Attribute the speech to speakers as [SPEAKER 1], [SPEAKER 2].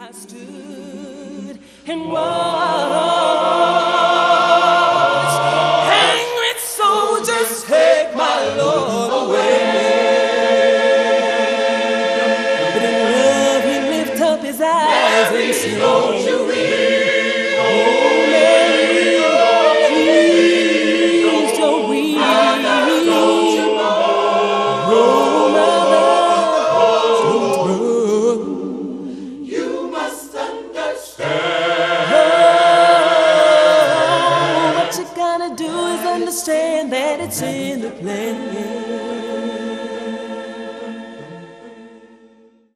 [SPEAKER 1] I stood and watched. Angry soldiers take my Lord away. But in love he lift up his eyes and said, don't you weep, oh Mary, please don't weep. Don't you know, oh mother, you must understand. Oh, what you gotta do is understand that it's in the plan.